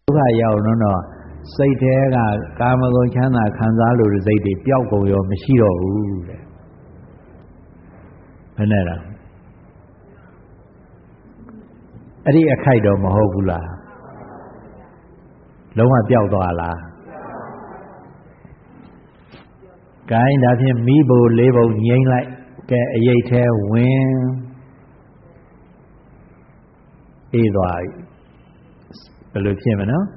ဒုက္ခရောက်တော့စိတ်ထဲကကာမဂုဏ်ချမ်းသာခံစားလို့စိတ်တွေပျောက်ကုန်ရောမရှိတော့ဘူးတဲ့ဘယ်နဲ့လားအဲ့ဒီအခိုက်တော့မဟုတ်ဘူးလားလုံးဝပျောက်သွားလားဂိုင်းဒါဖြင့်မိဘလေးဘုံငြိမ့်လိုက်ကဲအရေးထဲဝင်အေးသွားပြီဘယ်လိုဖြစ်မနော်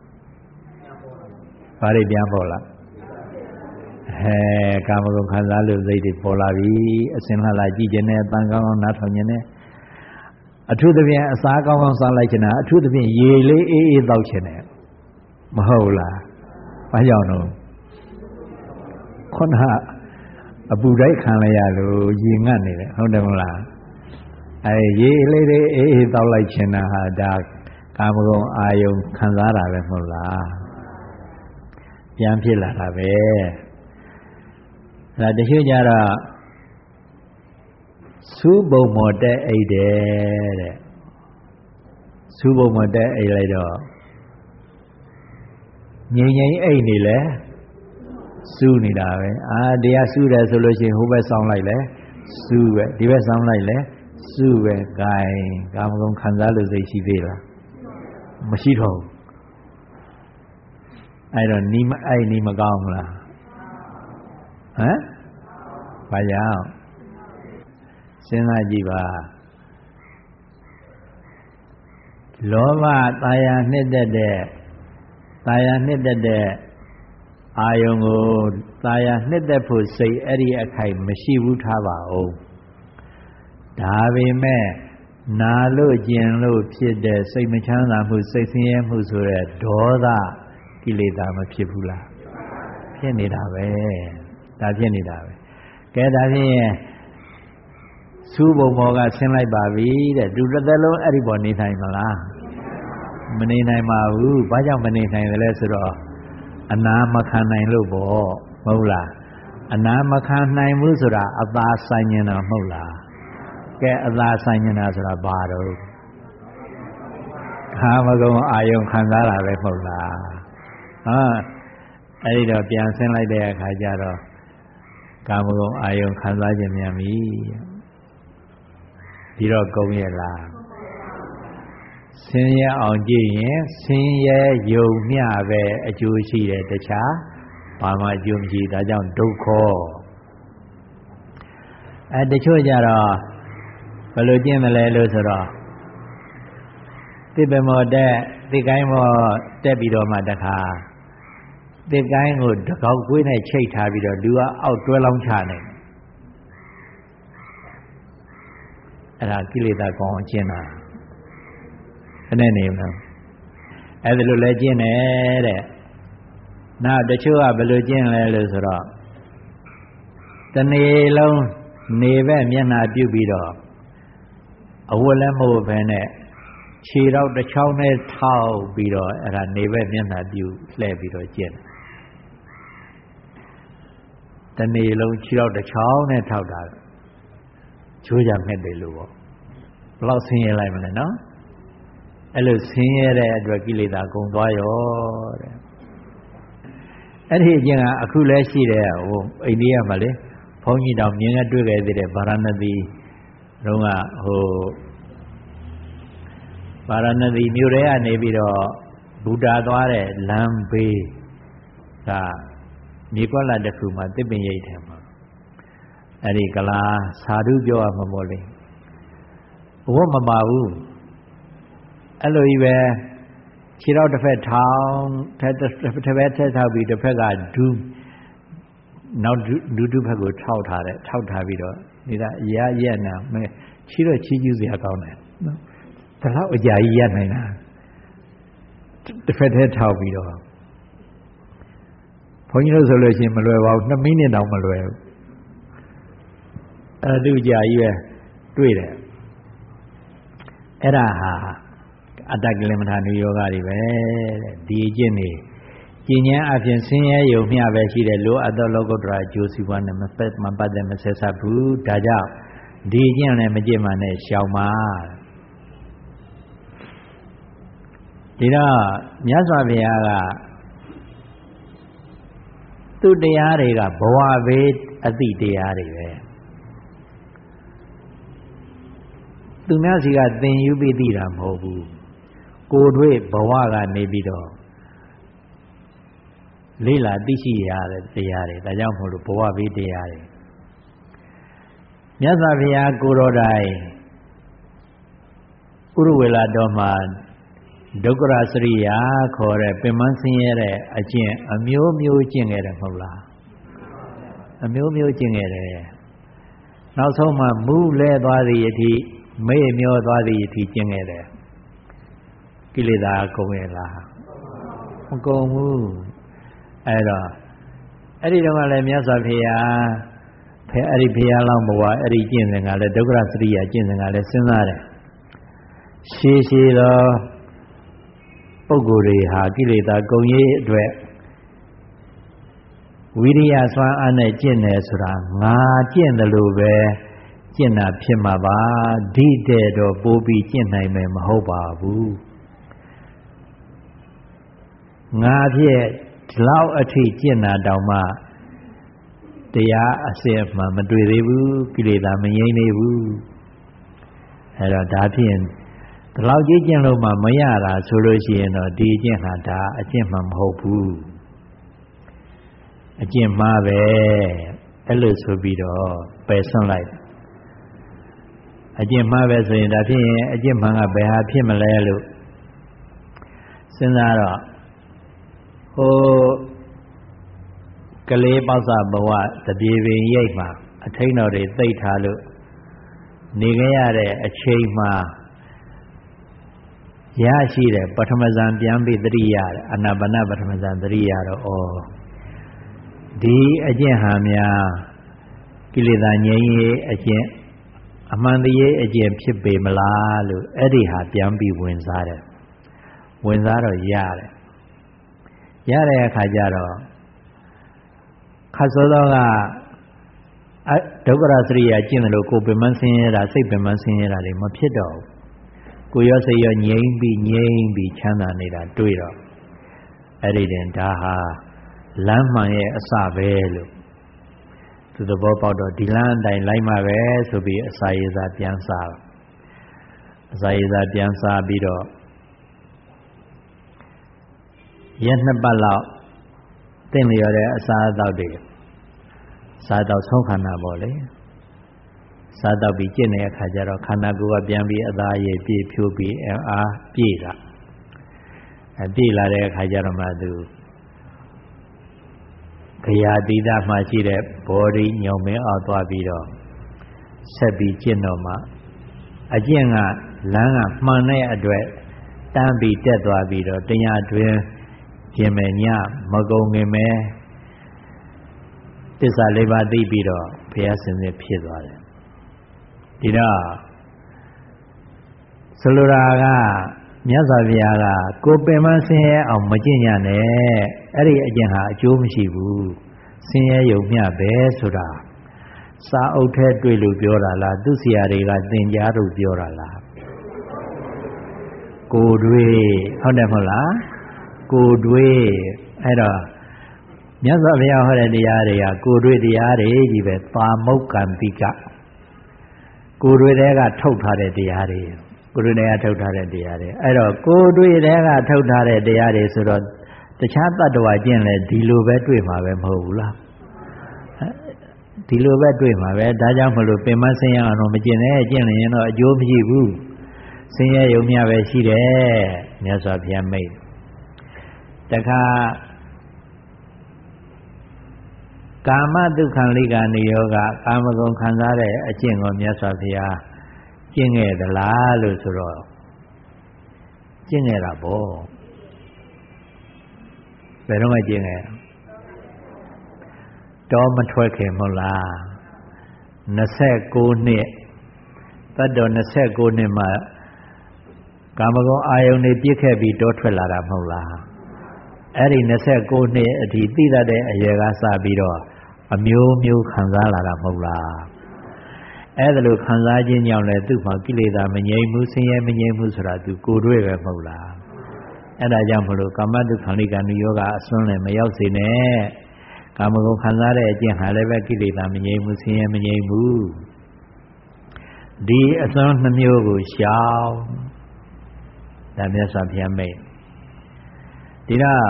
ဘာတွေပြန်ပေါ်လာကာမဂုဏ်ခံစားလို့စိတ်တွေပေါ်လာပြီအစင်လှလာကြည့်ခြင်းနဲ့အပန်းကောင်းကောင်းနားထောင်ခြင်းနဲ့အထူးသဖြင့်အစာကောင်းကောင်းစားလိုက်ခြင်းနဲ့အထူးသဖြင့်ရေလေးအေးအေးတောက်ခြင်းနဲ့မဟုတ်လားဘာကြောင့်လို့ခုနအပူတိုက်ခံလိုက်ရလို့ရေငတ်နေတယ်ဟုတ်တယ်မလားရေလေးတွေအေးအေးတောက်လိုက်ခြင်းနဲ့ဟာဒါကာမဂုဏ်အာယုံခံစားတာပဲမဟုတ်လားပြန်ဖြစ်လာတာပဲဒါတချို့ကြတော့စူးပုံမော်တက်အိတ်တယ်တဲ့စူးပုံမော်တက်အိတ်လိုက်တော့ငြိမ်ငြိမ်အိတ်နေလဲစူးနေတာပဲတရားစူးတယ်ဆိုလို့ရှိရင်ဟိုဘက်ဆောင်းလိုက်လဲစူးပဲဒီဘက်ဆောင်းလိုက်လဲစူးပဲဂိုင်းကာမဂုဏ်ခံစားလို့စိတ်ရှိသေးလားမရှိတော့ဘူးအဲ့တော့နီးမကောင်းဘူးလားဘာကြောင့်စဉ်းစားကြည့်ပါလောဘတာယာနှစ်သက်တဲ့အာယုံကိုတာယာနှစ်သက်ဖို့စိတ်အဲ့ဒီအခိုက်မရှိဘူးထားပါဦးဒါပေမဲ့နာလို့ကျင်လို့ဖြစ်တဲ့စိတ်မချမ်းသာမှုစိတ်ဆင်းရဲမှုဆိုတဲ့ဒေါသကိလေသာမဖြစ်ဘူးလားဖြစ်နေတာပဲဒါဖြစ်နေတာပဲကဲဒါဖြင့်စူးပုံပေါ်ကဆင်းလိုက်ပါပြီတဲ့သူတစ်သက်လုံးအဲ့ဒီပေါ်နေနိုင်မလားမနေနိုင်ပါဘူးဘာကြောင့်မနေနိုင်သလဲဆိုတော့အနာမခံနိုင်လို့ပေါ့မဟုတ်လားအနာမခံနိုင်ဘူးဆိုတာအသာဆိုင်နေတာမဟုတ်လားကဲအသာဆိုင်နေတာဆိုတာဘာတော့ကာမဂုဏ်အာယုံခံစားတာပဲမဟုတ်လားအဲ့ဒီတော့ပြန်ဆင်းလိုက်တဲ့အခါကျတော့ကာမဂုဏ်အာယုံခံစားခြင်းမြန်ပြီဒီတော့ကုန်ရဲ့လားဆင်းရဲအောင်ကြည့်ရင်ဆင်းရဲယုံမျှပဲအကျိုးရှိတယ်တခြားဘာမှအကျိုးမရှိဒါကြောင့်ဒုက္ခတချို့ကြတော့ဘယ်လိုကျင့်မလဲလို့ဆိုတော့တိပမောတက်တိကိုင်းမောတက်ပြီးတော့မှတခါတိကိုင်းကိုတကောက်ကွေးနဲ့ချိတ်ထားပြီးတော့လူကအောက်တွဲလောင်းချနေအဲ့ဒါကိလေသာကောင်းအောင်ကျင့်တာဘယ်နဲ့နေမလဲအဲ့ဒါလိုလဲကျင့်တယ်တဲ့နောက်တချို့ကဘယ်လိုကျင့်လဲလို့ဆိုတော့တနေ့လုံးနေဘက်မျက်နှာပြုတ်ပြီးတော့အဝတ်လည်းမဟုတ်ဘဲနဲ့ခြေတော့တစ်ချောင်းနဲ့ထောက်ပြီးတော့အဲ့ဒါနေဘက်မျက်နှာပြုတ်လှည့်ပြီးတော့ကျင့်တနေ့လုံးခြေတော့တစ်ချောင်းနဲ့ထောက်တာချိုးကြမဲ့တယ်လို့ပေါ့ဘယ်လောက်ဆင်းရဲလိုက်မလဲနော်အဲ့လိုဆင်းရဲတဲ့အတွက်ကိလေသာကုန်သွားရောတဲ့အဲ့ဒီအကျင့်ကအခုလည်းရှိတယ်ဟိုအိန္ဒိယမှာလေဘုန်းကြီးတော်မြင်ရတွေ့ခဲ့သေးတယ်ဗာရာဏသီတုန်းကဟိုဗာရာဏသီမြို့ထဲကနေပြီးတော့ဘုဒ္ဓသွားတဲ့လမ်းဘေးကမြေကွက်လာတစ်ခုမှာတစ်ပင်ရိပ်ထဲမှာအဲ့ဒီကလာသာဓုပြောရမှာမို့လေဘဝမပါဘူးအဲ့လိုကြီးပဲခြေတော့တစ်ဖက်ထောင်းတစ်ဖက်ထက်ထောက်ပြီးတစ်ဖက်ကဒူးနောက်ဒူးဖက်ကိုထောက်ထားပြီးတော့နေတာရက်နာမဲခြေတော့ချီးကျူးစရာကောင်းတယ်နော်ဒါတော့အကြာကြီးရနိုင်တာတစ်ဖက်ထက်ထောက်ပြီးတော့ဘုန်းကြီးတို့ဆိုလို့ရှိရင်မလွယ်ပါဘူး2မိနစ်တောင်မလွယ်ဘူးအဲ့ဒါသူကြာကြီးပဲတွေ့တယ်အဲ့ဒါဟာအတ္တကိလမထာနုယောဂတွေပဲတဲ့ဒီအကျင့်တွေကျင့်ဉာဏ်အပြင်ဆင်းရဲယုံမျှပဲရှိတယ်လို့အတ္တလောကုတ္တရာအကျိုးစီးပွားနဲ့မပတ်သက်မဆက်ဆက်ဘူးဒါကြောင့်ဒီအကျင့်လည်းမကျင့်မှနဲ့ရှောင်ပါဒီတော့မြတ်စွာဘုရားကသူ့တရားတွေကဘဝဘေးအတိတရားတွေပဲသူများစီကသင်ယူပြီးသိတာမဟုတ်ဘူးကိုယ်တွေ့ဘဝကနေပြီးတော့လေ့လာသိရှိရတဲ့တရားတွေဒါကြောင့်မို့လို့ဘဝဘေးတရားတွေမြတ်စွာဘုရားကိုယ်တော်တိုင်ဥရဝေလာတော်မှာဒုက္ခရစရိယာခေါ်တဲ့ပင်မဆင်းရဲတဲ့အကျင့်အမျိုးမျိုးကျင့်ခဲ့တယ်မဟုတ်လားအမျိုးမျိုးကျင့်ခဲ့တယ်နောက်ဆုံးမှမူးလဲသွားသည့်အထိမေ့မျောသွားသည့်အထိကျင့်ခဲ့တယ်ကိလေသာကုန်ရဲ့လားမကုန်ဘူးအဲ့တော့အဲ့ဒီတော့ကလည်းမြတ်စွာဘုရားအဲ့ဒီဘုရားလောင်းဘဝအဲ့ဒီကျင့်စဉ်ကလည်းဒုက္ခရစရိယာကျင့်စဉ်ကလည်းစဉ်းစားတယ်ရှည်ရှည်သောပုဂ္ဂိုလ်တွေဟာကိလေသာကုန်ရေးအတွက်ဝိရိယစွမ်းအားနဲ့ကျင့်တယ်ဆိုတာငါကျင့်တယ်လို့ပဲကျင့်တာဖြစ်မှာပါဒီတဲ့တော့ပိုးပြီးကျင့်နိုင်မယ်မဟုတ်ပါဘူးငါဖြစ်ဒီလောက်အထိကျင့်တာတောင်မှတရားအစစ်မှမတွေ့သေးဘူးကိလေသာမငြိမ်းသေးဘူးအဲ့တော့ဒါဖြင့်ဒီလောက်ကြီးကျင့်လို့မှမရတာဆိုလို့ရှိရင်တော့ဒီအကျင့်ဟာဒါအကျင့်မှမဟုတ်ဘူးအကျင့်မှားပဲအဲ့လိုဆိုပြီးတော့ပယ်ဆွန့်လိုက်အကျင့်မှားပဲဆိုရင်ဒါဖြင့်အကျင့်မှန်ကဘယ်ဟာဖြစ်မလဲလို့စဉ်းစားတော့ဟိုကလေးပေါက်စဘဝတပြေပင်ရိပ်မှာအထိန်တော်တွေသိပ်ထားလို့နေခဲ့ရတဲ့အချိန်မှာရရှိတဲ့ပထမဇန်ပြန်ပြီးသတိရတယ်အာနာပါနပထမဇန်သတိရတော့ဒီအကျင့်ဟာများကိလေသာငြိမ်းရေးအကျင့်အမှန်တရားအကျင့်ဖြစ်ပေမလားလို့အဲ့ဒီဟာပြန်ပြီးဝင်စားတယ်ဝင်စားတော့ရတယ်ရတဲ့အခါကျတော့ခတ်စောသောကဒုက္ခရစရိယာကျင့်တယ်လို့ကိုယ်ပင်မဆင်းရဲတာစိတ်ပင်မဆင်းရဲတာတွေမဖြစ်တော့ဘူးကိုရောစိတ်ရောငြိမ်းပြီးချမ်းသာနေတာတွေ့တော့အဲ့ဒီတင်ဒါဟာလမ်းမှန်ရဲ့အစပဲလို့သူသဘောပေါက်တော့ဒီလမ်းအတိုင်းလိုက်မှပဲဆိုပြီးအစာရည်စာပြန်စားအစာရည်စာပြန်စားပြီးတော့ရက်နှစ်ပတ်လောက်သင်လျော်တဲ့အစာအသောက်တွေစားတော့ဆုံးခန္ဓာပေါ့လေစားတော့ပြီးကျင့်တဲ့အခါကျတော့ခန္ဓာကိုယ်ကပြန်ပြီးအသားရည်ပြည့်ဖြိုးပြီးအားပြည့်လာပြည့်လာတဲ့အခါကျတော့မှသူခရာတိဒမှာရှိတဲ့ဘောဓိညုံမင်းအောင်သွားပြီးတော့ဆက်ပြီးကျင့်တော့မှအကျင့်ကလမ်းကမှန်တဲ့အတွက်တန်းပြီးတက်သွားပြီးတော့တရားတွင်ကျင်မယ်ညမကုန်ငင်မယ်သစ္စာလေးပါးသိပြီးတော့ဘုရားရှင်နဲ့ဖြစ်သွားတယ်ဒီတော့ဆိုလိုတာကမြတ်စွာဘုရားကကိုယ်ပင်မဆင်းရဲအောင်မကျင့်ကြနဲ့အဲ့ဒီအကျင့်ဟာအကျိုးမရှိဘူးဆင်းရဲယုံမျှပဲဆိုတာစာအုပ်ထဲတွေ့လို့ပြောတာလားသူဆရာတွေကသင်ကြားလို့ပြောတာလားကိုယ်တွေ့ဟုတ်တယ်မဟုတ်လားကိုယ်တွေ့အဲ့တော့မြတ်စွာဘုရားဟောတဲ့တရားတွေကကိုယ်တွေ့တရားတွေကြီးပဲပါမုတ်ကံတိကကိုယ်တွေ့တဲ့ကထုတ်ထားတဲ့တရားတွေကိုယ်တွေ့တဲ့ကထုတ်ထားတဲ့တရားတွေအဲ့တော့ကိုယ်တွေ့တဲ့ကထုတ်ထားတဲ့တရားတွေဆိုတော့တခြားတ attva ကျင့်လဲဒီလိုပဲတွေ့မှာပဲမဟုတ်ဘူးလားဒီလိုပဲတွေ့မှာပဲဒါကြောင့်မလို့ပင်မဆင်းရဲအောင်တော့မကျင့်နဲ့ကျင့်ရင်တော့အကျိုးမရှိဘူးဆင်းရဲယုံမျှပဲရှိတယ်မြတ်စွာဘုရားမိတ်တခါကာမတုခံလိကာနိယောဂကာမဂုဏ်ခံစားတဲ့အကျင့်ကိုမြတ်စွာဘုရားကျင့်ခဲ့သလားလို့ဆိုတော့ကျင့်ခဲ့တာပေါ့ဘယ်တော့မှကျင့်ခဲ့တော့မထွက်ခင်မဟုတ်လား29နှစ်တတ်တော်29နှစ်မှာကာမဂုဏ်အာယုန်တွေပြည့်ခဲ့ပြီးတော့ထွက်လာတာမဟုတ်လားအဲ့ဒီ29နှစ်အထိသိတတ်တဲ့အရွယ်ကစပြီးတော့အမျိုးမျိုးခံစားလာတာမဟုတ်လားအဲ့ဒါလိုခံစားခြင်းကြောင့်လည်းသူ့မှာကိလေသာမငြိမ်းဘူးဆင်းရဲမငြိမ်းဘူးဆိုတာသူကိုယ်တွေ့ပဲမဟုတ်လားအဲ့ဒါကြောင့်မလို့ကာမတုခံလိကံယောဂအစွန်းလည်းမရောက်စေနဲ့ကာမဂုဏ်ခံစားတဲ့အကျင့်ဟာလည်းပဲကိလေသာမငြိမ်းဘူးဆင်းရဲမငြိမ်းဘူးဒီအစွန်းနှမျိုးကိုရှောင်ဒါမြတ်စွာဘုရားမိတ်ဒီတော့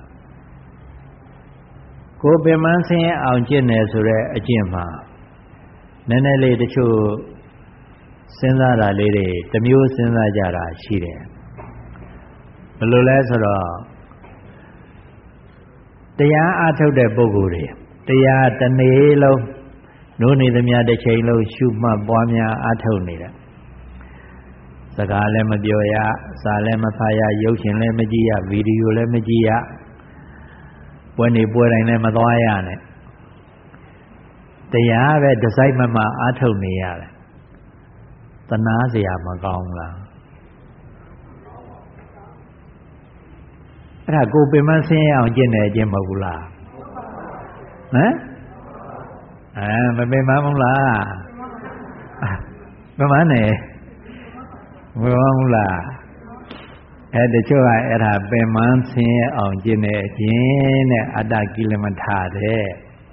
ကိုယ်ပင်မဆင်းရဲအောင်ကျင့်တယ်ဆိုတဲ့အကျင့်မှာနည်းနည်းလေးတချို့စဉ်းစားတာလေးတွေတစ်မျိုးစဉ်းစားကြတာရှိတယ်ဘယ်လိုလဲဆိုတော့တရားအားထုတ်တဲ့ပုဂ္ဂိုလ်တွေတရားတစ်နေ့လုံးနိုးနေသမျှတစ်ချိန်လုံးရှုမှတ်ပွားများအားထုတ်နေတာစကားလည်းမပြောရစာလည်းမဖတ်ရရုပ်ရှင်လည်းမကြည့်ရဗီဒီယိုလည်းမကြည့်ရပွဲနေပွဲတိုင်းလည်းမသွားရနဲ့တရားပဲဒီစိုက်မအားထုတ်နေရတယ်တနာစရာမကောင်းလားအဲ့ဒါကိုပင်မဆင်းရအောင်ကျင့်တယ်ကျင့်မဟုတ်ဘူးလားဟမ်မပင်မမဟုတ်လားပင်မနဲ့မဟုတ်ဘူးလားအဲ့တချို့ကအဲ့ဒါပင်မဆင်းရအောင်ကျင့်တဲ့အကျင့်တဲ့အတ္တကိလမထာတဲ့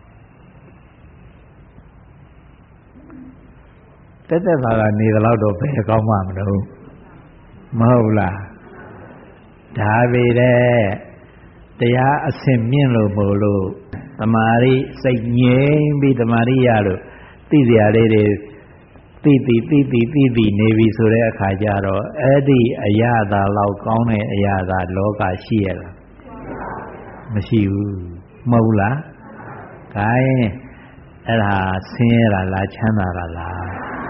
တက်တက်ပါကနေတော့တော့ဘယ်ကောင်းမှမလို့မဟုတ်လားဒါပေတဲ့တရားအဆင့်မြင့်လို့မို့လို့တမာရီစိတ်ငြိမ်ပြီးတမာရီရလို့သိစရာလေးတွေသိနေပြီဆိုတဲ့အခါကျတော့အဲ့ဒီအရာသာလောက်ကောင်းတဲ့အရာသာလောကရှိရလားမရှိဘူးမဟုတ်လားခိုင်းအဲ့ဒါဆင်းရဲတာလားချမ်းသာတာလား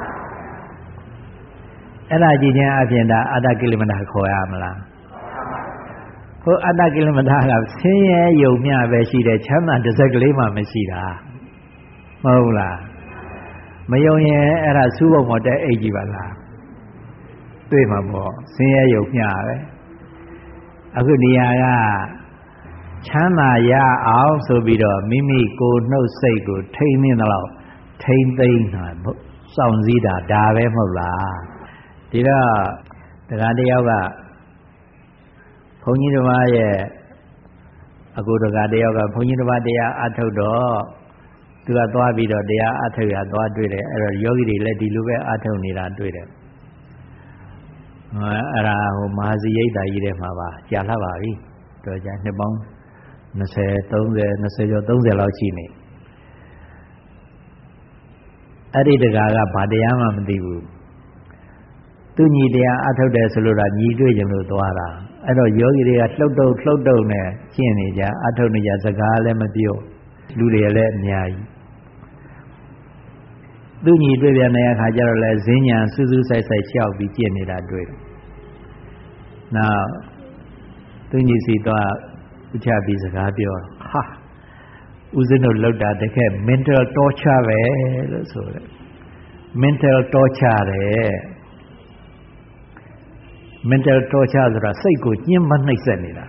အဲ့ဒါကြည့်ခြင်းအပြင်ဒါအတ္တကိလမထာခေါ်ရမလားဟိုအတ္တကိလမထာကဆင်းရဲယုံမျှပဲရှိတယ်ချမ်းသာတစ်စက်ကလေးမှမရှိတာမဟုတ်လားမယုံရင်အဲ့ဒါစူးပုံမတက်အိတ်ကြည့်ပါလားတွေ့မှာပေါ့ဆင်းရဲယုံမျှပဲအခုနေရာကချမ်းသာရအောင်ဆိုပြီးတော့မိမိကိုယ်နှုတ်စိတ်ကိုထိမ့်နေတော့ထိမ့်သိမ့်တာစောင့်စည်းတာဒါပဲမဟုတ်လားဒီတော့တရားတယောက်ကဘုန်းကြီးတစ်ပါးရဲ့အကူတရားတယောက်ကဘုန်းကြီးတစ်ပါးတရားအထုတ်တော့သူကသွားပြီးတော့တရားအထုတ်ရသွားတွေ့တယ်အဲ့တော့ယောဂီတွေလည်းဒီလိုပဲအထုတ်နေတာတွေ့တယ်အဲ့ဒါဟိုမဟာစီရိတ်တာကြီးထဲမှာပါကြာလာပါပြီတော့ကြာနှစ်ပေါင်း20 30ကျော်30လောက်ရှိနေအဲ့ဒီတရားကဘာတရားမှမသိဘူးသူညီတရားအထုတ်တယ်ဆိုလို့ဒါညီတွေ့ကြလို့သွားတာအဲ့တော့ယောဂီတွေကလှုပ်တုပ်နဲ့ရှင်းနေကြအထုတ်နေကြစကားလည်းမပြောလူတွေလည်းအများကြီးသူညီတွေ့ပြန်တဲ့အခါကျတော့လဲဈဉ္ညာစူးစူးဆိုင်ဆိုင်လျှောက်ပြီးကျင့်နေတာတွေ့တယ်။နောက်သူညီစီတော့ဥချပြီးစကားပြောဟာဦးဇင်းတို့လောက်တာတကယ် mental torture ပဲလို့ဆိုတယ် mental torture တယ် mental torture ဆိုတာစိတ်ကိုညှဉ်းပန်းနှိပ်စက်နေတာ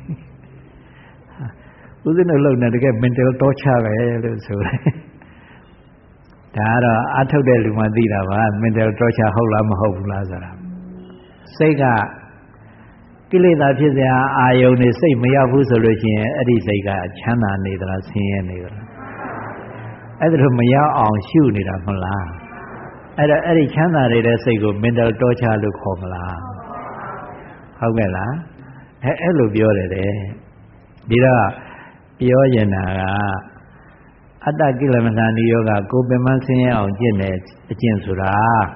ဦးဇင်းတို့လောက်နေတကယ် mental torture ပဲလို့ဆိုတယ်ဒါကတော့အထုတ်တဲ့လူမှသိတာပါ mental torture ဟုတ်လားမဟုတ်ဘူးလားဆိုတာစိတ်ကကိလေသာဖြစ်စရာအာယုန်တွေစိတ်မရောက်ဘူးဆိုလို့ရှိရင်အဲ့ဒီစိတ်ကချမ်းသာနေသလားဆင်းရဲနေသလားအဲ့ဒါလိုမရောက်အောင်ရှုနေတာမဟုတ်လားအဲ့တော့အဲ့ဒီချမ်းသာနေတဲ့စိတ်ကို mental torture လို့ခေါ်မလားဟုတ်ကဲ့လားအဲ့လိုပြောတယ်တဲ့ဒီတော့ပြောရင်ကအတ္တကိလမထာနိယောဂကိုပင်မဆင်းရဲအောင်ကျင့်တဲ့အကျင့်ဆိုတာ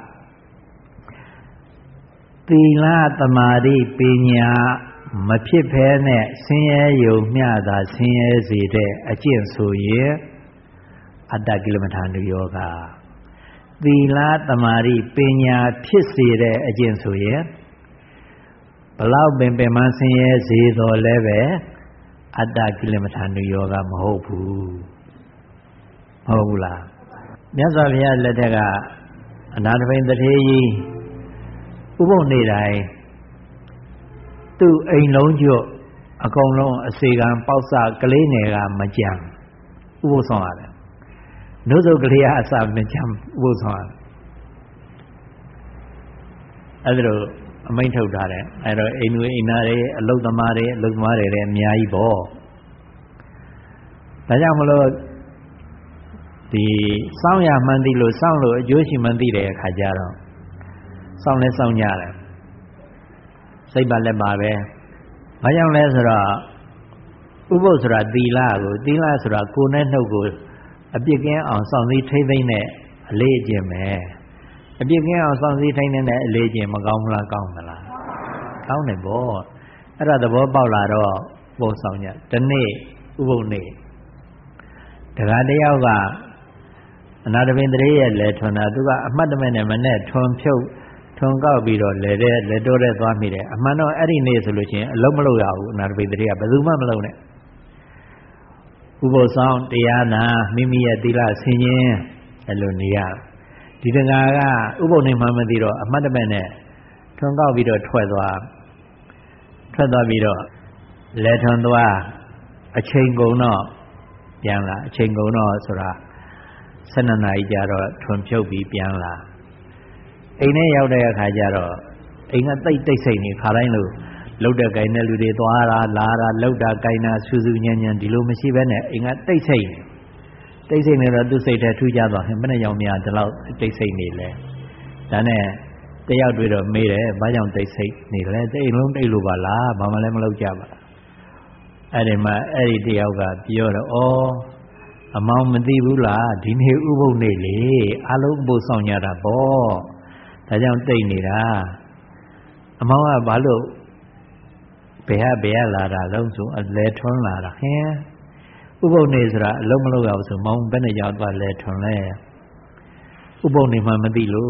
သီလသမာဓိပညာမဖြစ်ဘဲနဲ့ဆင်းရဲယုံမျှသာဆင်းရဲစေတဲ့အကျင့်ဆိုရင်အတ္တကိလမထာနိယောဂသီလသမာဓိပညာဖြစ်စေတဲ့အကျင့်ဆိုရင်ဘလောက်ပင်မဆင်းရဲစေတော်လည်းပဲအတ္တကိလမထာနိယောဂမဟုတ်ဘူးဟုတ်ဘူးလားမြတ်စွာဘုရားလက်ထက်ကအနာတပိန်တထေးကြီးဥပုပ်နေတိုင်းသူ့အိမ်လုံးကျွတ်အကုန်လုံးအစေကံပေါက်စကလေးငယ်ကမကြံဥပုပ်ဆောင်ရတယ်နှုတ်ဆုပ်ကလေးကအစမကြံဥပုပ်ဆောင်ရတယ်အဲ့ဒါလိုအမိန့်ထုတ်ထားတယ်အဲ့တော့အိမ်တွေအိမ်သားတွေအလုသမားတွေလည်းအများကြီးပေါ့ဒါကြောင့်မလို့ဒီစောင့်ရမှန်းသိလို့စောင့်လို့အကျိုးရှိမှန်းသိတဲ့အခါကျတော့စောင့်လဲစောင့်ကြတယ်စိတ်ပါလက်ပါပဲဘာကြောင့်လဲဆိုတော့ဥပုသ်ဆိုတာသီလဆိုတာကိုယ်နဲ့နှုတ်ကိုအပြစ်ကင်းအောင်စောင့်စည်းထိမ့်သိမ့်တဲ့အလေးအကျင့်ပဲအပြစ်ကင်းအောင်စောင့်စည်းထိမ့်သိမ့်တဲ့အလေးအကျင့်မကောင်းဘူးလားကောင်းမလားကောင်းတယ်ပေါ့အဲ့ဒါသဘောပေါက်လာတော့ပို့ဆောင်ကြဒီနေ့ဥပုသ်နေ့တခါတယောက်ကအနာတပင်တရေရဲ့လဲထွန်တာသူကအမှတ်တမဲ့နဲ့မနဲ့ထွန်ဖြုတ်ထွန်ကောက်ပြီးတော့လဲတိုးတဲ့သွားမိတယ်အမှန်တော့အဲ့ဒီနေ့ဆိုလို့ချင်းအလုံးမလုပ်ရဘူးအနာတပင်တရေကဘယ်သူမှမလုပ်နဲ့ဥပုသ်ဆောင်တရားနာမိမိရဲ့သီလဆင်ခြင်အဲ့လိုနေရဒီတကာကဥပုသ်နေ့မှမသိတော့အမှတ်တမဲ့နဲ့ထွန်ကောက်ပြီးတော့ထွက်သွားပြီးတော့လဲထွန်သွားအချိန်ကုန်တော့ပြန်လာအချိန်ကုန်တော့ဆိုတာ12 နာရီကြာတော့ထွန်ဖြုတ်ပြီးပြန်လာအိမ်ထဲရောက်တဲ့အခါကျတော့အိမ်ကတိတ်ဆိတ်နေခါတိုင်းလို့လှုပ်တဲ့ကိုင်တဲ့လူတွေသွားတာလာတာလှုပ်တာကိုင်တာဆူဆူညံ့ညံ့ဒီလိုမရှိဘဲနဲ့အိမ်ကတိတ်ဆိတ်နေတော့သူ့စိတ်ထဲထူးကြသွားခင်ဘယ်နဲ့ကြောင့်များဒီလောက်တိတ်ဆိတ်နေလဲဒါနဲ့တယောက်တွေ့တော့မေးတယ်ဘာကြောင့်တိတ်ဆိတ်နေလဲတိတ်လုံးတိတ်လို့ပါလားဘာမှလည်းမလုပ်ကြပါအဲ့ဒီမှာအဲ့ဒီတယောက်ကပြောတော့အမောင်မသိဘူးလားဒီနေ့ဥပုသ်နေ့လေအလုံးဥပုသ်ဆောင်ကြတာပေါ့ဒါကြောင့်တိတ်နေတာအမောင်ကဘာလို့ဘယ်လာတာလုံးဆိုအလဲထွန်းလာတာဟင်ဥပုသ်နေ့ဆိုတာအလုံးမလုပ်ရဘူးဆိုမောင်ဘယ်နဲ့ရောက်သွားလဲထွန်းလဲဥပုသ်နေ့မှမသိလို့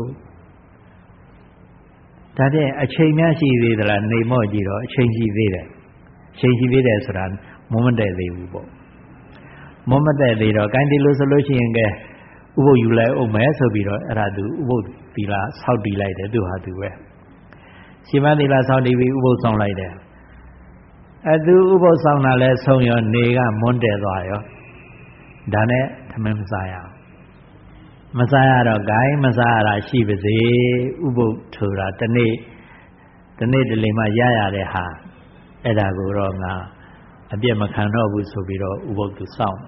ဒါတဲ့အချိန်များရှိသေးသလားနေမော့ကြည့်တော့အချိန်ရှိသေးတယ်ဆိုတာမမတည့်သေးဘူးပေါ့မမတည့်သေးတော့ကိုင်းဒီလို့ဆိုလို့ရှိရင်ကဲဥပုသ်ယူလိုက်အောင်မယ်ဆိုပြီးတော့အဲ့ဒါသူဥပုသ်သီလဆောက်တည်လိုက်တယ်သူဟာသူပဲရှင်မသီလဆောက်တည်ပြီးဥပုသ်ဆောင်လိုက်တယ်သူဥပုသ်ဆောင်တာလဲဆုံးရောနေကမွန်းတယ်သွားရောဒါနဲ့ထမင်းမစားရတော့ဂိုင်းမစားရတာရှိပါစေဥပုသ်ထူတာတနေ့တလေမှရရတဲ့ဟာအဲ့ဒါကိုတော့ငါအပြည့်မခံတော့ဘူးဆိုပြီးတော့ဥပုသ်သူစောင့်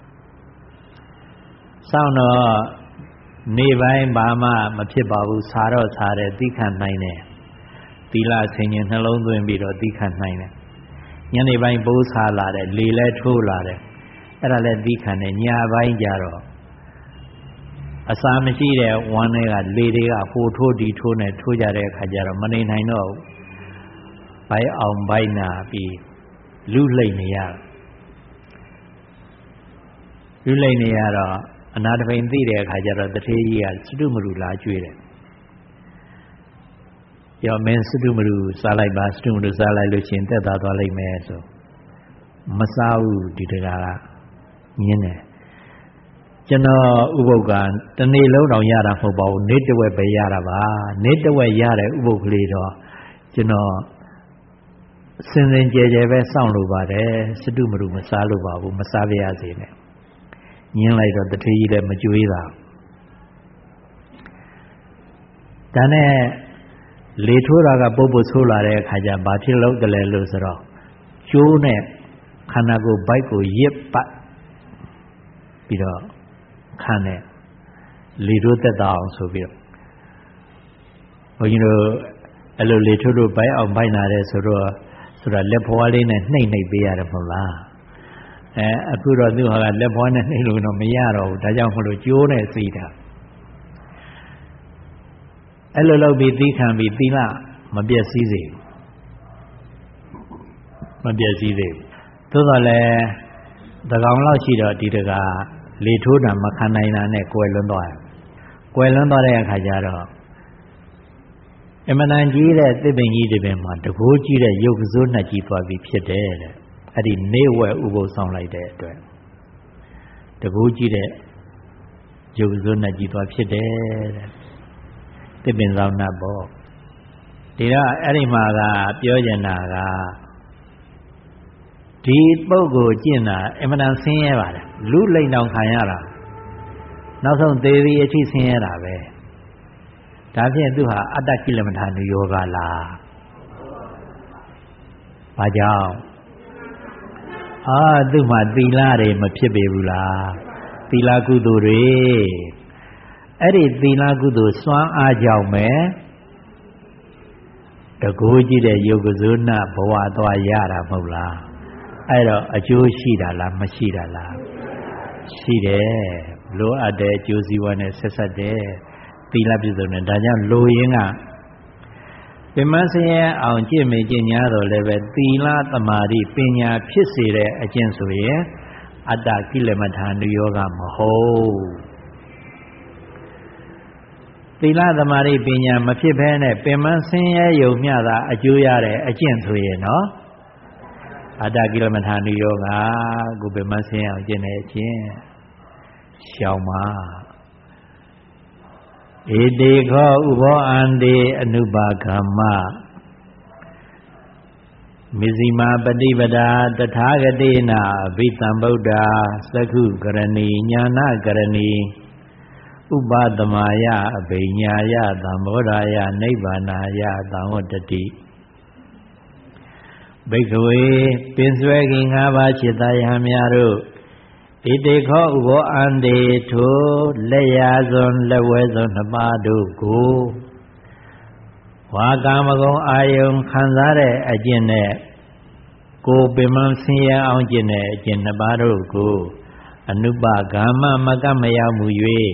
တော့နေပိုင်းဘာမှမဖြစ်ပါဘူးစားတော့စားတယ်သီးခံနိုင်တယ်သီလဆင်ခြင်နှလုံးသွင်းပြီးတော့သီးခံနိုင်တယ်ညနေပိုင်းပိုးစားလာတယ်လေလဲထိုးလာတယ်အဲ့ဒါလဲသီးခံတယ်ညပိုင်းကြတော့အစာမရှိတဲ့ဝမ်းတွေကလေတွေကဟိုထိုးဒီထိုးနဲ့ထိုးကြတဲ့အခါကျတော့မနေနိုင်တော့ဘူးဘိုက်အောင်ဘိုက်နာပြီးလူလိမ့်နေရတော့အနာတပိန်သိတဲ့အခါကျတော့တထေးကြီးကစတုမရူလာကျွေးတယ်ရောမင်းစတုမရူစားလိုက်ပါစတုမရူစားလိုက်လို့ချင်းတက်သွားလိမ့်မယ်ဆိုမစားဘူးဒီတကားကညင်းတယ်ကျွန်တော်ဥပုသ်ကတနေ့လုံးတောင်ရတာမဟုတ်ပါဘူးနေ့တစ်ဝက်ပဲရတာပါနေ့တစ်ဝက်ရတဲ့ဥပုသ်ကလေးတော့ကျွန်တော်စင်ကြယ်ပဲစောင့်လို့ပါတယ်စတုမရူမစားလို့ပါဘူးမစားပါရစေနဲ့ညင်းလိုက်တော့တထေးကြီးလည်းမကြွေးတာဒါနဲ့လေထိုးတာကပုတ်ပုတ်ဆိုးလာတဲ့အခါကျဘာဖြစ်လို့တလဲလို့ဆိုတော့ကျိုးနဲ့ခန္ဓာကိုယ်ဘိုက်ကိုရစ်ပတ်ပြီးတော့ခန်းနဲ့လေထိုးသက်သာအောင်ဆိုပြီးတော့ဘုန်းကြီးတို့အဲ့လိုလေထိုးလို့ဘိုက်အောင်ဘိုက်နာတယ်ဆိုတာလက်ဖွားလေးနဲ့နှိမ့်ပေးရတယ်မဟုတ်လားအခုတော့သူဟာကလက်ဖွားနဲ့နှိမ့်လို့တော့မရတော့ဘူးဒါကြောင့်မလို့ကျိုးနဲ့စီးတာအဲ့လိုလုပ်ပြီးသီးခံပြီးသီလမပြည့်စည်စေသို့တော်လည်းတကောင်လောက်ရှိတော့ဒီတကာလေထိုးတာမခံနိုင်တာနဲ့ကွယ်လွန်းသွားတဲ့အခါကျတော့အမှန်တန်ကြီးတဲ့သစ်ပင်ကြီးတွေပင်မှာတကိုးကြီးတဲ့ရုပ်ကစိုးနှစ်ကြီးသွားပြီးဖြစ်တယ်တဲ့အဲ့ဒီနေဝဲဥပုသ်ဆောင်လိုက်တဲ့အတွက်တကိုးကြီးတဲ့ရုပ်ကစိုးနှစ်ကြီးသွားဖြစ်တယ်တဲ့သစ်ပင်ဆောင်နှပ်ပေါ့ဒီတော့အဲ့ဒီမှာကပြောကျင်တာကဒီပုဂ္ဂိုလ်ကျင့်တာအမှန်တန်ဆင်းရဲပါတယ်လူလိမ့်တောင်ခံရတာနောက်ဆုံးသေပြီးအထိဆင်းရဲတာပဲဒါဖြင့်သူဟာအတ္တကိလမထာနုယောဂလားဘာကြောင့်သူ့မှာသီလတွေမဖြစ်ပေဘူးလားသီလကုသိုလ်တွေအဲ့ဒီသီလကုသိုလ်စွမ်းအားကြောင့်ပဲတကူကြည့်တဲ့ယုတ်ကဇုဏဘဝသွားရတာမဟုတ်လားအဲ့တော့အကျိုးရှိတာလားမရှိတာလားရှိတယ်လိုအပ်တဲ့အကျိုးစီးပွားနဲ့ဆက်ဆက်တယ်သီလပြည့်စုံတယ်ဒါကြောင့်လိုရင်းကပင်မဆင်းရဲအောင်ကြင့်မေကျင့်ညာတော့လည်းပဲသီလသမာဓိပညာဖြစ်စေတဲ့အကျင့်ဆိုရင်အတ္တကိလမထာနုယောဂမဟုတ်သီလသမာဓိပညာမဖြစ်ဘဲနဲ့ပင်မဆင်းရဲယုံမျှတာအကျိုးရတဲ့အကျင့်ဆိုရင်နော်အတ္တကိလမထာနုယောဂကိုပင်မဆင်းရဲအောင်ကျင့်တဲ့အကျင့်ရှောင်ပါဧတေခောဥဘောအန္တေအနုပါကမ္မမဇ္ဈိမာပฏิပဒါတထာဂတိနာအဘိသံဗုဒ္ဓသက္ခုကရဏီညာနာကရဏီဥပသမာယအဘိညာယသံဘောဓာယနိဗ္ဗာနာယသံဝတ္တတိဘိက္ခဝေပင်စွဲခင်၅ပါးจิตယဟများတို့ဣတိခောဥဘောအန္တေထိုလက်ရာစွန်လက်ဝဲစွန်နှစ်ပါးတို့ကိုဝါကာမဂုဏ်အာယုံခံစားတဲ့အကျင့်နဲ့ကိုပင်မဆင်းရဲအောင်ကျင့်တဲ့အကျင့်နှစ်ပါးတို့ကိုအနုပဂမ္မမကမရောက်မှု၍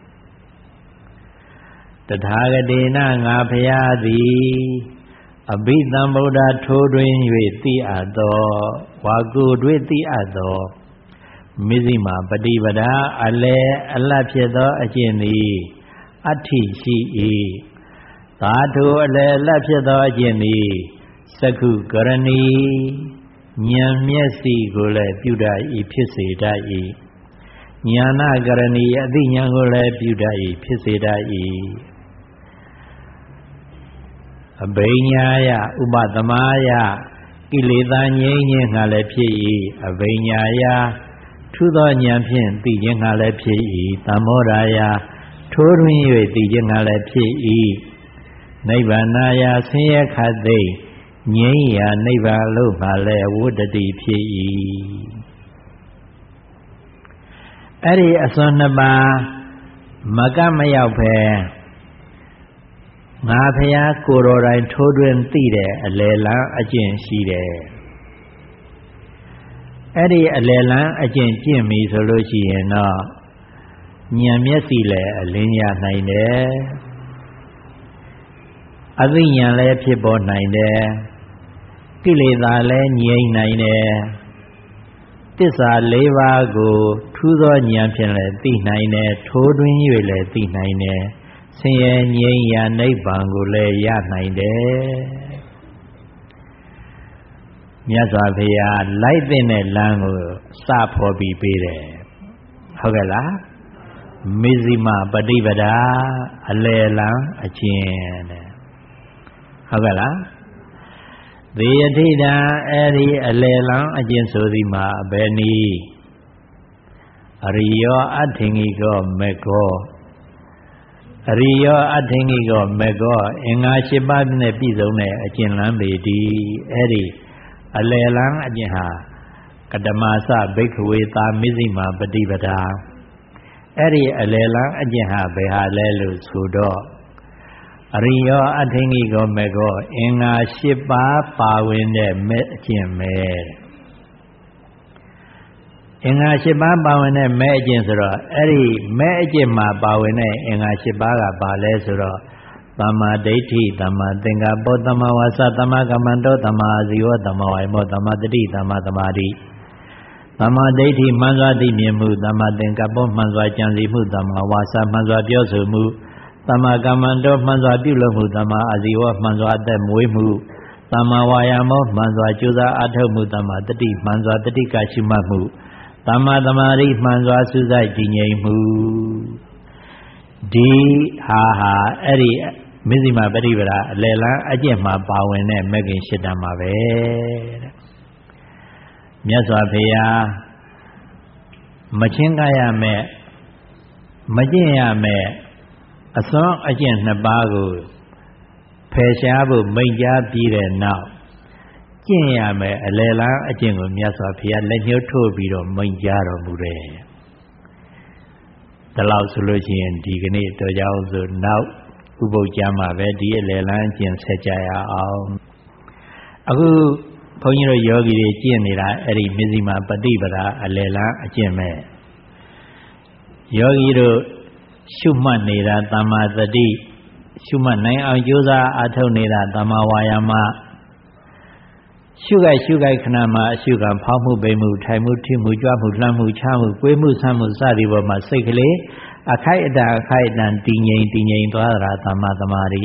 တထာဂတေနငါဖျားသည်အဘိသံဗုဒ္ဓထိုးတွင်၍သိအပ်သောဝါကိုတွေ့သိအပ်သောမဇ္ဈိမာပฏิပဒါအလဲအလတ်ဖြစ်သောအကျင့်သည်အဋ္ဌိရှိ၏သာထိုအလဲအလတ်ဖြစ်သောအကျင့်သည်သက္ခုကရဏီဉာဏ်မျက်စိကိုလည်းပြုတတ်၏ဖြစ်စေတတ်၏ဉာဏကရဏီအသိဉာဏ်ကိုလည်းပြုတတ်၏ဖြစ်စေတတ်၏အဘိညာယဥပသမာယကိလေသာငြိမ်းခြင်းငါလည်းဖြစ်၏အဘိညာယထူသောဉာဏ်ဖြင့်သိခြင်းငါလည်းဖြစ်၏သံမောဓာယထိုးတွင်၍သိခြင်းငါလည်းဖြစ်၏နိဗ္ဗာနာယဆင်းရဲခတ်သိငြိမ်းရာနိဗ္ဗာန်လို့ငါလည်းဝတ္တတိဖြစ်၏အဲ့ဒီအစွမ်းနှစ်ပါးမကမရောက်ပဲငါဖျားကိုယ်တော်တိုင်ထိုးတွင်သိတဲ့အလယ်လန်းအကျင့်ရှိတယ်အဲ့ဒီအလယ်လန်းအကျင့်ကျင့်ပြီဆိုလို့ရှိရင်တော့ဉာဏ်မျက်စိလည်းအလင်းရနိုင်တယ်အသိဉာဏ်လည်းဖြစ်ပေါ်နိုင်တယ်ကိလေသာလည်းငြိမ်းနိုင်တယ်သစ္စာ၄ပါးကိုထူးသောဉာဏ်ဖြင့်လည်းသိနိုင်တယ်ထိုးတွင်၍လည်းသိနိုင်တယ်ဆင်းရဲငြိမ်းရာနိဗ္ဗာန်ကိုလည်းရနိုင်တယ်မြတ်စွာဘုရားလိုက်တဲ့လမ်းကိုစဖော်ပြီးပေးတယ်ဟုတ်ကဲ့လားမဇ္ဈိမပฏิပဒါအလယ်လန်းအကျင့်တဲ့ဟုတ်ကဲ့လားသေယထိတာအဲ့ဒီအလယ်လန်းအကျင့်ဆိုသည်မှာဘယ်နည်းအရိယောအထင်ကြီးကောမေကောအရိယောအထင်ကြီးကောမေကောအင်္ဂါ၈ပါးနဲ့ပြည့်စုံတဲ့အကျင့်လမ်းပေတည်းအဲ့ဒီအလယ်လန်းအကျင့်ဟာကတမသဘိက္ခဝေသာမဇ္ဈိမာပฏิပဒါအဲ့ဒီအလယ်လန်းအကျင့်ဟာဘယ်ဟာလဲလို့ဆိုတော့အရိယောအထင်ကြီးကောမေကောအင်္ဂါ၈ပါးပါဝင်တဲ့မဲ့အကျင့်ပဲအင်္ဂါ၈ပါးပါဝင်တဲ့မဲ့အကျင့်ဆိုတော့အဲ့ဒီမဲ့အကျင့်မှာပါဝင်တဲ့အင်္ဂါ၈ပါးကပါလဲဆိုတော့သမ္မာဒိဋ္ဌိသမ္မာသင်္ကပ္ပသမ္မာဝါစာသမ္မာကမ္မန္တောသမ္မာအာဇီဝသမ္မာဝါယမောသမ္မာတတိသမ္မာသမာဓိသမ္မာဒိဋ္ဌိမှန်စွာသိမြင်မှုသမ္မာသင်္ကပ္ပမှန်စွာကြံစည်မှုသမ္မာဝါစာမှန်စွာပြောဆိုမှုသမ္မာကမ္မန္တောမှန်စွာပြုလုပ်မှုသမ္မာအာဇီဝမှန်စွာအသက်မွေးမှုသမ္မာဝါယာမောမှန်စွာကြိုးစားအားထုတ်မှုသမ္မာတတိမှန်စွာတတိကရှိမှတ်မှုသမ္မာသမာဓိမှန်စွာစူးစိုက်တည်ငြိမ်မှုဒီဟာအဲ့ဒီမဇ္ဈိမာပฏิပဒါအလယ်လန်းအကျင့်မှာပါဝင်တဲ့မဂ္ဂင်၈တန်မှာပဲတဲ့မြတ်စွာဘုရားမချင်းကရမဲ့မကျင့်ရမဲ့အစွမ်းအကျင့်နှစ်ပါးကိုဖယ်ရှားဖို့မိန့်ကြားပြီးတဲ့နောက်ကျင့်ရမယ်အလယ်လန်းအကျင့်ကိုမြတ်စွာဘုရားလက်ညှိုးထိုးပြီးတော့မိန့်ကြားတော်မူတယ်။ဒါလောက်ဆိုလို့ရှိရင်ဒီကနေ့တော်ကြောင်ဆိုနောက်ဥပုသ်ကျမ်းမှာပဲဒီအလယ်လန်းအကျင့်ဆက်ကြရအောင်။အခုဘုန်းကြီးတို့ယောဂီတွေကျင့်နေတာအဲ့ဒီမဇ္ဈိမပฏิပဒါအလယ်လန်းအကျင့်ပဲ။ယောဂီတို့ရှုမှတ်နေတာသမ္မာသတိရှုမှတ်နိုင်အောင်ကြိုးစားအားထုတ်နေတာသမ္မာဝါယာမရှုခိုက်ခဏမှာအရှုခံဖောက်မှုပိန်မှုထိုင်မှုထိမှုကြွမှုလှမ်းမှုချမှုကိုယ်မှုဆမ်းမှုစသည်ပေါ်မှာစိတ်ကလေးအခိုက်အတန့်တည်ငြိမ်သွားတာသမ္မာသမာဓိ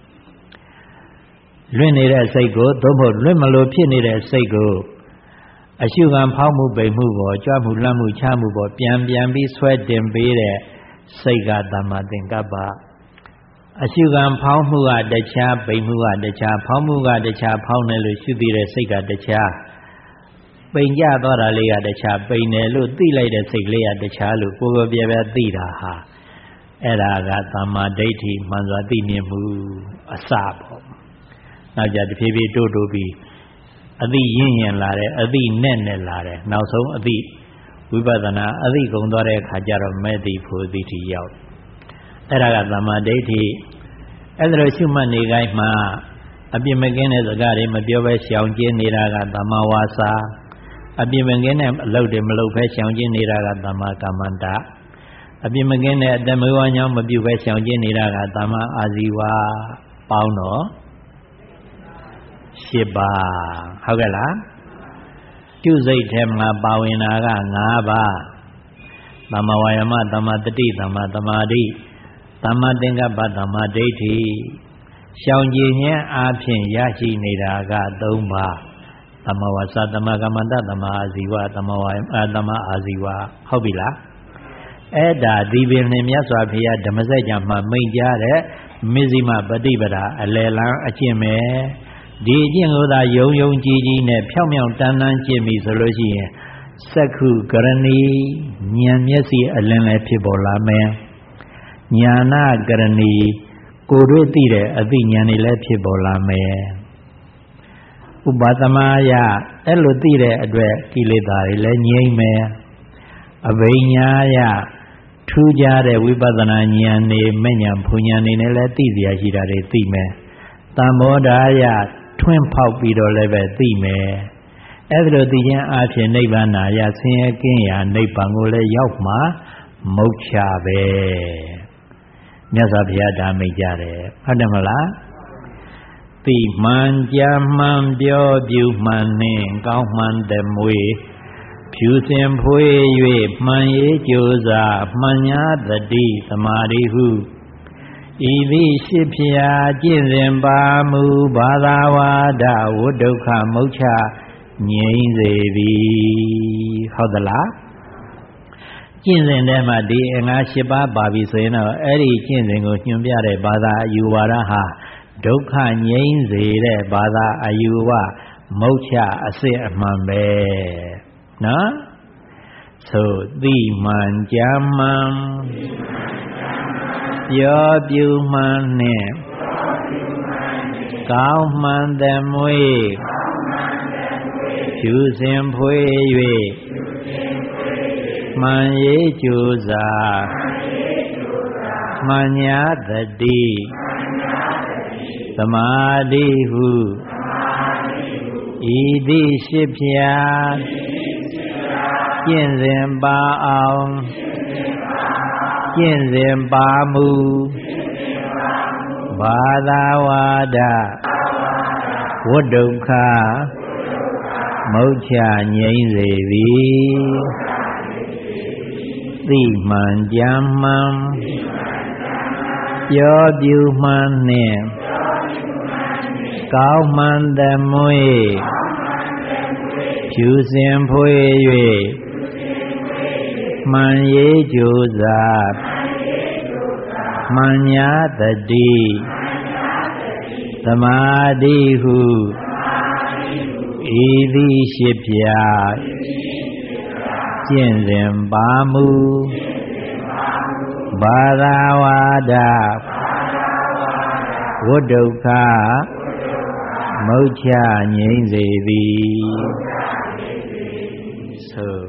လွင့်နေတဲ့စိတ်ကိုသို့မဟုတ်လွင့်မလို့ဖြစ်နေတဲ့စိတ်ကိုအရှုခံဖောက်မှုပိန်မှုပေါ်ကြွမှုလှမ်းမှုချမှုပေါ်ပြန်ပြီးဆွဲတင်ပေးတဲ့စိတ်ကသမ္မာသင်္ကပ္ပအရှုခံဖောင်းမှုကတခြားပိန်မှုကတခြားဖောင်းမှုကတခြားဖောင်းတယ်လို့ရှုသိတဲ့စိတ်ကတခြားပိန်ကြသွားတာလေးကတခြားပိန်တယ်လို့သိလိုက်တဲ့စိတ်လေးကတခြားလို့ကိုယ်ပြပြသိတာဟာအဲ့ဒါကသမ္မာဒိဋ္ဌိမှန်စွာသိမြင်မှုအစပေါ့နောက်ကြတဖြည်းဖြည်းတိုးပြီးအသိရင့်လာတယ်အသိနဲ့လာတယ်နောက်ဆုံးအသိဝိပဿနာအသိကုံသွားတဲ့အခါကျတော့မဲ့သိဖို့သိတိရောက်အဲ့ဒါကသမ္မာဒိဋ္ဌိအဲ့ဒါလိုရှုမှတ်နေတိုင်းမှာအပြစ်မကင်းတဲ့စကားတွေမပြောဘဲရှောင်ကျဉ်နေတာကသမ္မာဝါစာအပြစ်မကင်းတဲ့အလုပ်တွေမလုပ်ဘဲရှောင်ကျဉ်နေတာကသမ္မာကမ္မန္တအပြစ်မကင်းတဲ့အတ္တမဝါညောင်းမပြုဘဲရှောင်ကျဉ်နေတာကသမ္မာအာဇီဝပေါင်းတော့၈ပါးဟုတ်ကဲ့လားကျုစိတ်ထဲမှာပါဝင်တာက၅ပါးသမ္မာဝါယာမသမ္မာတတိသမ္မာသမာဓိသမ္မာသင်္ကပ္ပသမ္မာဒိဋ္ဌိရှောင်ကျဉ်ခြင်းအားဖြင့်ရရှိနေတာက၃ပါးသမ္မာဝါစာသမ္မာကမ္မန္တသမ္မာအာဇီဝသမ္မာဝါယာသမ္မာအာဇီဝဟုတ်ပြီလားအဲ့ဒါဒီပင်နဲ့မြတ်စွာဘုရားဓမ္မစကြာမှာမိန့်ကြားတဲ့မဇ္ဈိမပฏิပဒါအလယ်လန်းအကျင့်ပဲဒီအကျင့်ကိုသာယုံကြည်နဲ့ဖြောင့်တန်းကျင့်ပြီဆိုလို့ရှိရင်စက္ခုကရဏီဉာဏ်မျက်စိအလင်းလည်းဖြစ်ပေါ်လာမယ်ဉာဏကရဏီကိုယ်တွေ့သိတဲ့အသိဉာဏ်တွေလည်းဖြစ်ပေါ်လာမယ်ဥပသမယအဲ့လိုသိတဲ့အတွက်ကိလေသာတွေလည်းငြိမ့်မယ်အဘိညာယထူးခြားတဲ့ဝိပဿနာဉာဏ်တွေမဲ့ဉာဏ်ဘုံဉာဏ်တွေနဲ့လည်းသိစရာရှိတာတွေသိမယ်သံဘောဓာယထွန်းဖောက်ပြီးတော့လည်းပဲသိမယ်အဲ့ဒါလိုသိခြင်းအပြင်နိဗ္ဗာန်ရဆင်းရဲကင်းရာနိဗ္ဗာန်ကိုလည်းရောက်မှာမုတ်ချပဲမြတ်စွာဘုရားဒါမိတ်ကြတယ်ဟုတ်တယ်မလားသိမှန်ကြမှန်ပြောပြူမှန်နှင့်ကောင်းမှန်သမွေဖြူစင်ဖွေး၍မှန်ရေးကြိုးစားမှန်ညာတတိသမာဓိဟုဤသည်ရှိဖြာကျင့်စဉ်ပါမူဘာသာဝါဒဝိဒုက္ခမုတ်ချငြိမ့်စေပြီဟုတ်သလားကျင့်စဉ်ထဲမှာဒီအင်္ဂါ၈ပါးပါပြီဆိုရင်တော့အဲ့ဒီကျင့်စဉ်ကိုညွှန်ပြတဲ့ဘာသာအယူဝါဒဟာဒုက္ခငြိမ့်စေတဲ့ဘာသာအယူဝမုတ်ချအစစ်အမှန်ပဲနော်ဆိုသိမှန်ကြမှန်ပြောပြူမှန်နှင့်ကောင်းမှန်သမွေဖြူစင်ဖွေး၍မှန်ရေးကြိုးစားမှန်ညာတတိသမာဓိဟုဤသည်ရှိဖြာကျင့်စဉ်ပါအောင်ကျင့်စဉ်ပါမူဘာသာဝါဒဝိဒုက္ခမုတ်ချငြိမ့်စေပြီသိမှန်ကြမှန်ပြောပြူမှန်နှင့်ကောင်းမှန်သမွေဖြူစင်ဖွေး၍မှန်ရေးကြိုးစားမှန်ညာတတိသမာဓိဟုဤသည်ရှိဖြာကျင့်စဉ်ပါမူဘာသာဝါဒဝိဒုက္ခမုတ်ချငြိမ့်စေသည်သို့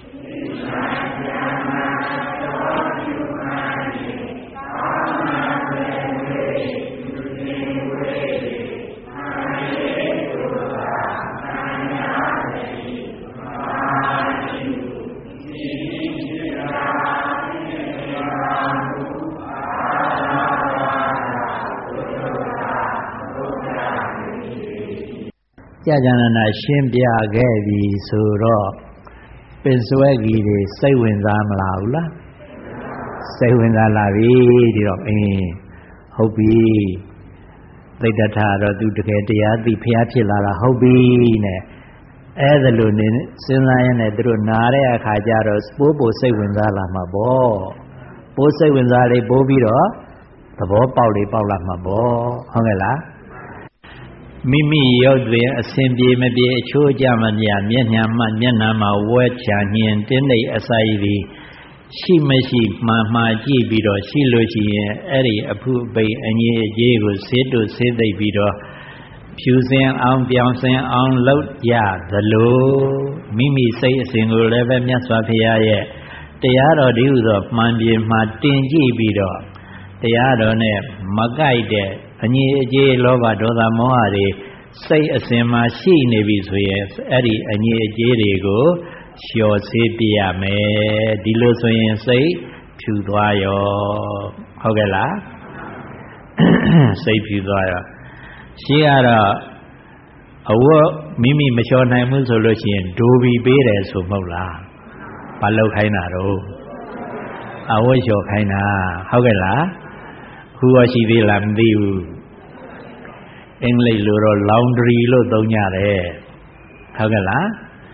ကြာကြာနာရှင်းပြခဲ့ပြီဆိုတော့ပင်စွဲကြီးတွေစိတ်ဝင်စားမလားဘူးလားစိတ်ဝင်စားလာပြီဒီတော့ဟုတ်ပြီသိတ္တထတော့သူတကယ်တရားသိဖျားဖြစ်လာတာဟုတ်ပြီနဲ့အဲ့ဒါလို့နေစဉ်းစားရင်းနဲ့သူတို့နားတဲ့အခါကျတော့ပိုးစိတ်ဝင်စားလာမှာပေါ့ပိုးစိတ်ဝင်စားလေးပိုးပြီးတော့သဘောပေါက်လေးပေါက်လာမှာပေါ့ဟုတ်ကဲ့လားမိမိရုပ်တွင်အစဉ်ပြေမပြေအချိုးကြမပြမျက်နှာမှာဝဲချာညင်တင်းနေအစာရည်သည်ရှိမရှိမှားကြည့်ပြီးတော့ရှိလို့ရှိရင်အဲ့ဒီအဖုအပိန်အငြိအကျေးကိုဆေးတို့ဆေးသိပ်ပြီးတော့ဖြူစင်အောင်ပြောင်းစင်အောင်လုပ်ရသလိုမိမိစိတ်အစဉ်ကိုလည်းပဲမြတ်စွာဘုရားရဲ့တရားတော်ဒီဟုသောမှန်ပြေမှာတင်ကြည့်ပြီးတော့တရားတော်နဲ့မကိုက်တဲ့အငြိအကျေးလောဘဒေါသမောဟတွေစိတ်အစဉ်မှာရှိနေပြီဆိုရင်အဲ့ဒီအငြိအကျေးတွေကိုလျှော်ဆေးပြရမယ်ဒီလိုဆိုရင်စိတ်ဖြူသွားရောဟုတ်ကဲ့လားစိတ်ဖြူသွားရောရှိကတော့အဝတ်မိမိမလျှော်နိုင်ဘူးဆိုလို့ရှိရင်ဒိုဘီပေးတယ်ဆိုမဟုတ်လားဘာလုပ်ခိုင်းတာတော့အဝတ်လျှော်ခိုင်းတာဟုတ်ကဲ့လားခုရောရှိသေးလားမသိဘူးအင်္ဂလိပ်လိုတော့ laundry လို့သုံးကြတယ်ဟုတ်ကဲ့လား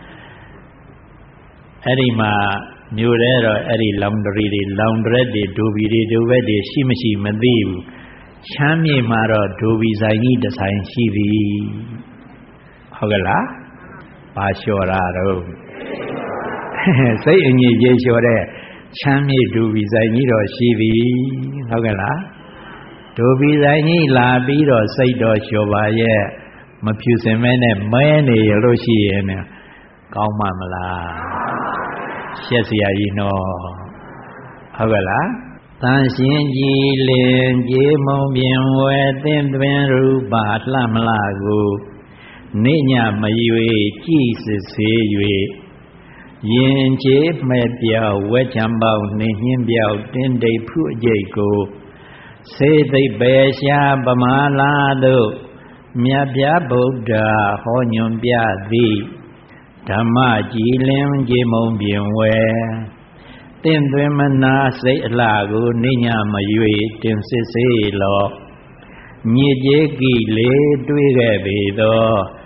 အဲ့ဒီမှာမျိုးတဲ့တော့အဲ့ဒီ laundry တွေ laundress တွေဒိုဘီတွေဒိုဘက်တွေရှိမရှိမသိဘူးချမ်းမြေမှာတော့ဒိုဘီဆိုင်ကြီးတစ်ဆိုင်ရှိသည်ဟုတ်ကဲ့လားဘာလျှော်တာတော့စိတ်အငြိကြေးလျှော်တဲ့ချမ်းမြေဒိုဘီဆိုင်ကြီးတော့ရှိသည်ဟုတ်ကဲ့လားဒိုဘီဆိုင်ကြီးလာပြီးတော့စိတ်တော်လျှော်ပါရဲ့မဖြူစင်မဲနဲ့မဲနေရလို့ရှိရင်ကောင်းမှမလားရှက်စရာကြီးနော်ဟုတ်ကဲ့လားတန်ရှင်ကြည်လင်ကြေမုံပြင်ဝဲသင်သွင်းရူပါလှမလားကိုနေညမရွေကြည်စစ်စေ၍ရင်ချေမဲ့ပြောက်ဝဲချံပေါက်နေနှင်းပြောက်တင်းတိတ်ဖုအကျိတ်ကိုစေသိပ်ပေရှားပမာလာတို့မြတ်ပြဗုဒ္ဓဟောညွန်ပြသည်ဓမ္မကြည်လင်ကြေမုံပြင်ဝဲတင့်သွင်းမနာစိတ်အလှကိုနေညမရွေတင်စစ်စေလောညစ်ကြေးကိလေတွေးခဲ့ပေသော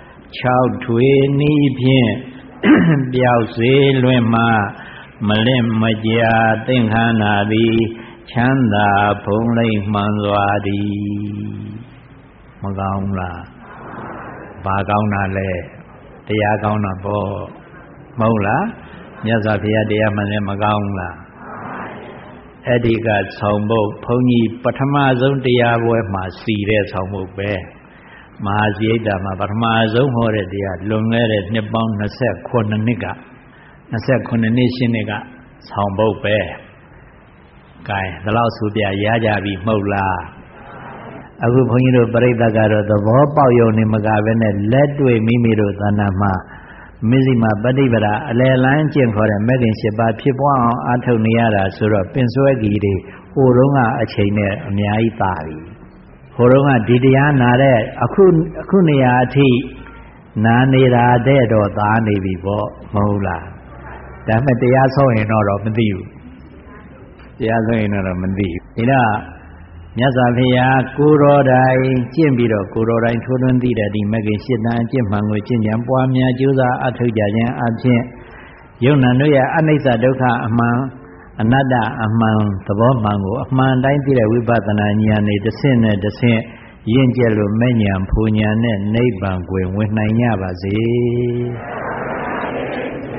6ထွေနီးဖြင့်ပျောက်စေလွင်မှမလင့်မကြာသင်္ခန္ဓာသည်ချမ်းသာဖုံးလိမ့်မှန်စွာသည်မကောင်းလားဘာကောင်းတာလဲတရားကောင်းတာပေါ့မဟုတ်လားမြတ်စွာဘုရားတရားမှန်လည်းမကောင်းလားအဲ့ဒီကဆောင်ဖို့ဘုန်းကြီးပထမဆုံးတရားပွဲမှာစီတဲ့ဆောင်ဖို့ပဲမဟာဇိယိတမှာပထမဆုံးဟောတဲ့တရားလွန်ခဲ့တဲ့နှစ်ပေါင်း29နှစ်က29နှစ်ရှင်းနှစ်ကဆောင်ဖို့ပဲကဲဒါလောက်ဆိုပြရကြပြီမဟုတ်လားအခုဘုန်းကြီးတို့ပြိဿကတော့သဘောပေါက်ရုံနဲ့မကဘဲနဲ့လက်တွေ့မိမိတို့သဏ္ဍာန်မှာမဇ္ဈိမပฏิပဒါအလယ်လန်းကျင့်ခေါ်တဲ့မဂ္ဂင်7ပါးဖြစ်ပွားအောင်အားထုတ်နေရတာဆိုတော့ပင်စွဲကြီးတွေဟိုတုန်းကအချိန်နဲ့အများကြီးသာပြီဟိုတုန်းကဒီတရားနာတဲ့အခုနေရာအထိနာနေတာတဲ့တော့သာနေပြီပေါ့မဟုတ်လားဒါပေမဲ့တရားဆုံးရင်တော့မသိဘူးတရားဆုံးရင်တော့မသိဘူးဒါမြတ်စွာဘုရားကိုယ်တော်တိုင်ကျင့်ပြီးတော့ကိုယ်တော်တိုင်ထိုးထွင်းသိတဲ့ဒီမဂ္ဂင်၈တန်အကျင့်မှန်ကိုကျင့်ကြံပွားများကြိုးစားအထောက်ကြခြင်းအပြင်ယုံနာတို့ရဲ့အနိစ္စဒုက္ခအမှန်အနတ္တအမှန်သဘောမှန်ကိုအမှန်တိုင်းသိတဲ့ဝိပဿနာဉာဏ်နဲ့တစ်ဆင့်နဲ့တစ်ဆင့်ရင့်ကျက်လို့မဲ့ဉာဏ်ဖူဉာဏ်နဲ့နိဗ္ဗာန်ကိုဝင်နိုင်ကြပါစေ။